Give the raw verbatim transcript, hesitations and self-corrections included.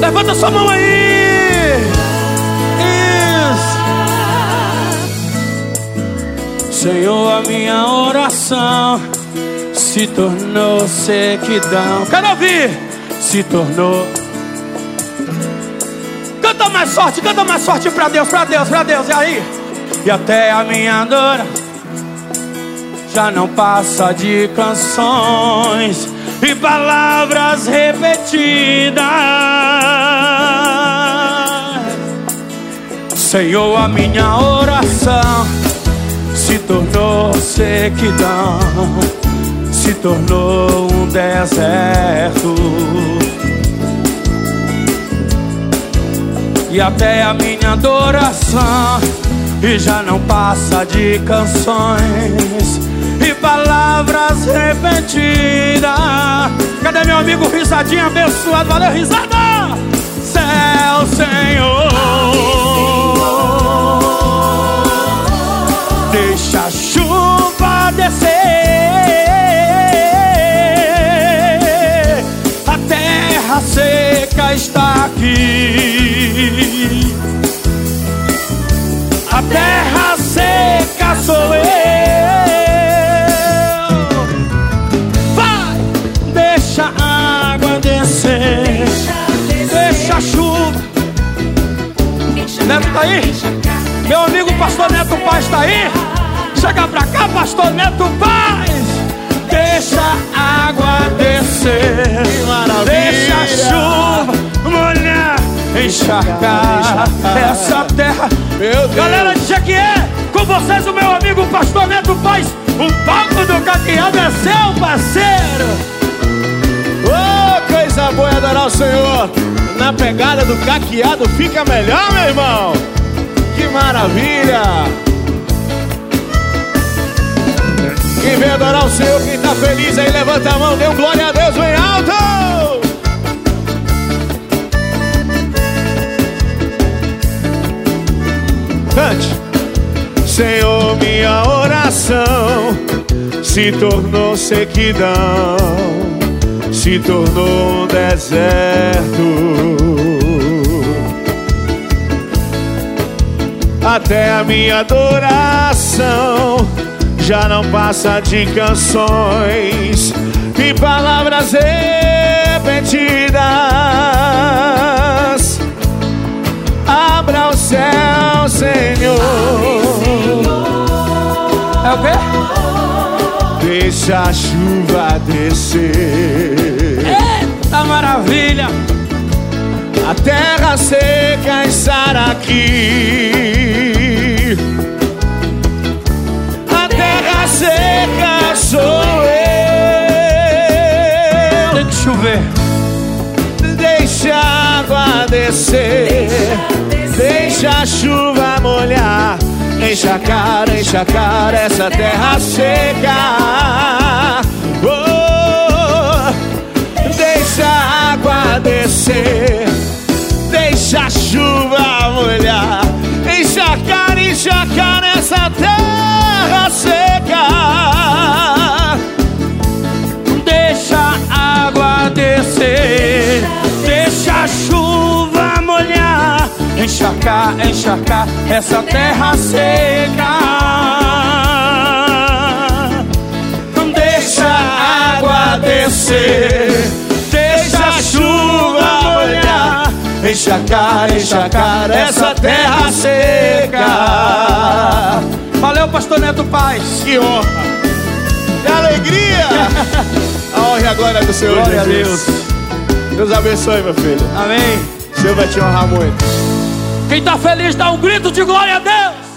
levanta sua mão aí. Isso. Senhor, a minha oração se tornou sequidão. Quero ouvir. Se tornou. Canta mais forte, canta mais forte pra Deus, pra Deus, pra Deus. E aí? E até a minha dor já não passa de canções e palavras repetidas. Senhor, a minha oração se tornou sequidão, se tornou um deserto. E até a minha adoração e já não passa de canções e palavras repetidas. Cadê meu amigo Risadinha abençoado? Valeu, risada! Céu, Senhor, deixa a chuva descer, a terra seca está aqui. A terra seca sou eu. Vai, deixa a água descer, deixa a chuva. Neto tá aí? Meu amigo pastor Neto Paz tá aí? Chega pra cá, pastor Neto Paz. Deixa a água descer, deixa a chuva molhar, encharcar essa terra. Meu Deus. Galera de Jequié, com vocês o meu amigo pastor Neto Paz. O papo do caqueado é seu, parceiro. Oh, coisa boa adorar o Senhor. Na pegada do caqueado fica melhor, meu irmão. Que maravilha. Quem vem adorar o Senhor, quem tá feliz aí, levanta a mão, dê um glória a Deus bem alto. Cante. Senhor, minha oração se tornou sequidão, se tornou um deserto. Até a minha adoração já não passa de canções e palavras repetidas. Abra o céu, Senhor. É o quê? Deixa a chuva descer. Eita maravilha! A terra seca estará aqui. A terra seca sou eu. Tem que chover. Deixa a água descer, deixa a chuva molhar, encharcar, encharcar essa terra seca. Oh, deixa a água descer, deixa a chuva molhar, encharcar, encharcar essa terra seca. Deixa a água descer, deixa a chuva molhar, encharcar, encharcar essa terra seca. Deixa a água descer, deixa a chuva molhar, encharcar, encharcar essa terra seca. Valeu, pastor Neto Paz. Que honra, que alegria. A honra e a glória do Senhor. Glória Jesus. a Deus. Deus abençoe, meu filho. Amém. O Senhor vai te honrar muito. Quem tá feliz dá um grito de glória a Deus.